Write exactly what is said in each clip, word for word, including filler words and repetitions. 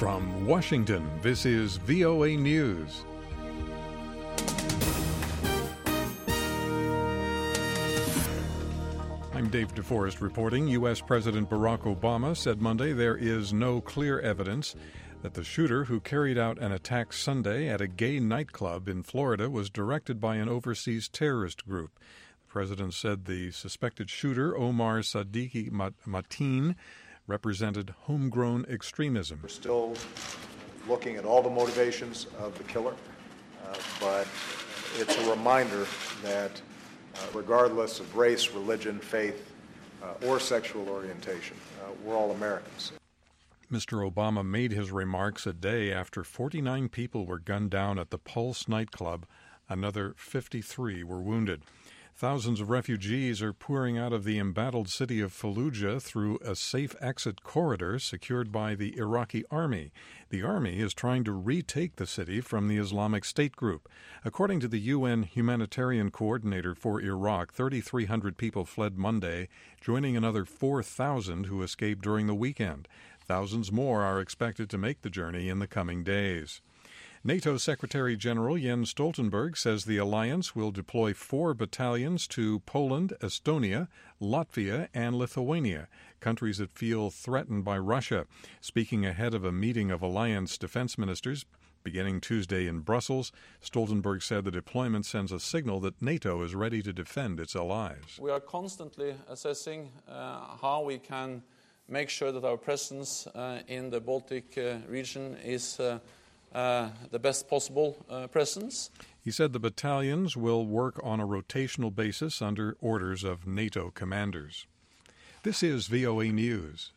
From Washington, this is V O A News. I'm Dave DeForest reporting. U S. President Barack Obama said Monday there is no clear evidence that the shooter who carried out an attack Sunday at a gay nightclub in Florida was directed by an overseas terrorist group. The president said the suspected shooter, Omar Sadiki Mateen, represented homegrown extremism. We're still looking at all the motivations of the killer, uh, but it's a reminder that uh, regardless of race, religion, faith, uh, or sexual orientation, uh, we're all Americans. Mister Obama made his remarks a day after forty-nine people were gunned down at the Pulse nightclub. Another fifty-three were wounded. Thousands of refugees are pouring out of the embattled city of Fallujah through a safe exit corridor secured by the Iraqi army. The army is trying to retake the city from the Islamic State group. According to the U N humanitarian coordinator for Iraq, thirty-three hundred people fled Monday, joining another four thousand who escaped during the weekend. Thousands more are expected to make the journey in the coming days. NATO Secretary General Jens Stoltenberg says the alliance will deploy four battalions to Poland, Estonia, Latvia, and Lithuania, countries that feel threatened by Russia. Speaking ahead of a meeting of alliance defense ministers beginning Tuesday in Brussels, Stoltenberg said the deployment sends a signal that NATO is ready to defend its allies. We are constantly assessing uh, how we can make sure that our presence uh, in the Baltic uh, region is uh, Uh, the best possible uh, presence. He said the battalions will work on a rotational basis under orders of NATO commanders. This is V O A News.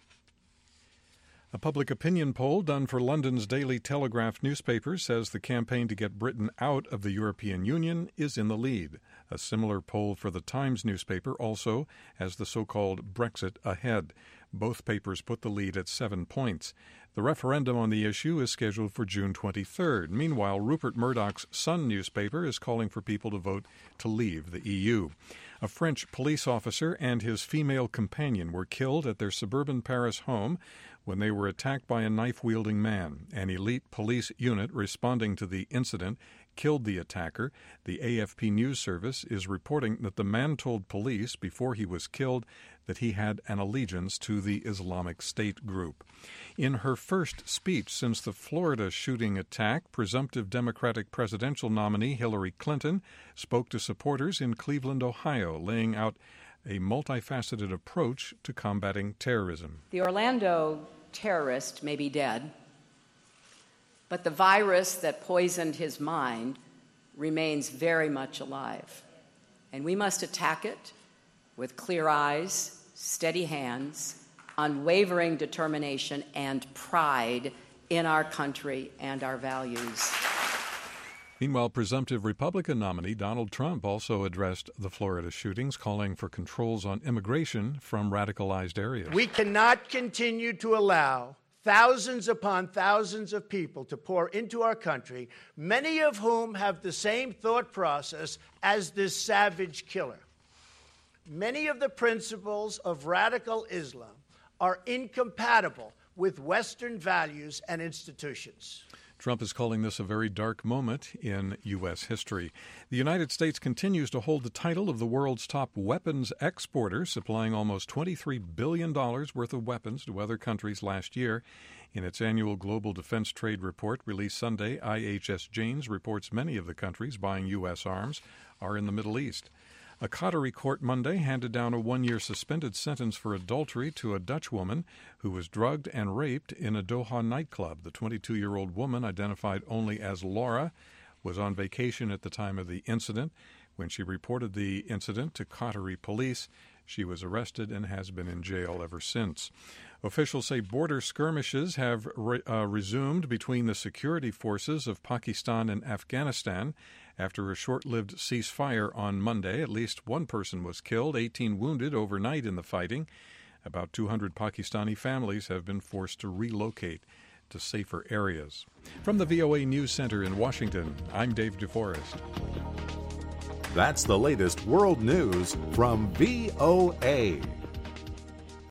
A public opinion poll done for London's Daily Telegraph newspaper says the campaign to get Britain out of the European Union is in the lead. A similar poll for the Times newspaper also has the so-called Brexit ahead. Both papers put the lead at seven points. The referendum on the issue is scheduled for June twenty-third. Meanwhile, Rupert Murdoch's Sun newspaper is calling for people to vote to leave the E U. A French police officer and his female companion were killed at their suburban Paris home when they were attacked by a knife-wielding man. An elite police unit responding to the incident killed the attacker. The A F P News Service is reporting that the man told police before he was killed that he had an allegiance to the Islamic State group. In her first speech since the Florida shooting attack, presumptive Democratic presidential nominee Hillary Clinton spoke to supporters in Cleveland, Ohio, laying out a multifaceted approach to combating terrorism. The Orlando terrorist may be dead, but the virus that poisoned his mind remains very much alive. And we must attack it with clear eyes, steady hands, unwavering determination, and pride in our country and our values. Meanwhile, presumptive Republican nominee Donald Trump also addressed the Florida shootings, calling for controls on immigration from radicalized areas. We cannot continue to allow thousands upon thousands of people to pour into our country, many of whom have the same thought process as this savage killer. Many of the principles of radical Islam are incompatible with Western values and institutions. Trump is calling this a very dark moment in U S history. The United States continues to hold the title of the world's top weapons exporter, supplying almost twenty-three billion dollars worth of weapons to other countries last year. In its annual Global Defense Trade Report released Sunday, I H S Janes reports many of the countries buying U S arms are in the Middle East. A Qatari court Monday handed down a one-year suspended sentence for adultery to a Dutch woman who was drugged and raped in a Doha nightclub. The twenty-two-year-old woman, identified only as Laura, was on vacation at the time of the incident. When she reported the incident to Qatari police, she was arrested and has been in jail ever since. Officials say border skirmishes have re- uh, resumed between the security forces of Pakistan and Afghanistan. After a short-lived ceasefire on Monday, at least one person was killed, eighteen wounded overnight in the fighting. About two hundred Pakistani families have been forced to relocate to safer areas. From the V O A News Center in Washington, I'm Dave DeForest. That's the latest world news from V O A.